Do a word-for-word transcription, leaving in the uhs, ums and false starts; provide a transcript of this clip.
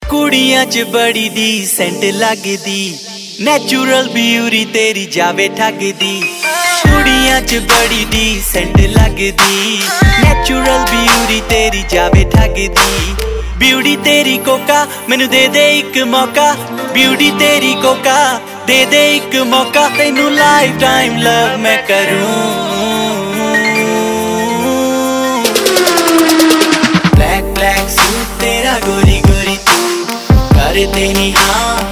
कुड़ियां च बड़ी डिसेंट लगदी, नैचुरल ब्यूटी तेरी जावे ठगदी। कुड़ियां च बड़ी डिसेंट लगदी, नैचुरल ब्यूटी तेरी जावे ठगदी। ब्यूटी तेरी कोका मैनू दे दे इक मौका, ब्यूटी तेरी कोका दे दे इक मौका। तेनू लाइफ टाइम लव मैं करूं। ब्लैक ब्लैक सूट तेरा गोरी गोरी तू कर देनी हाँ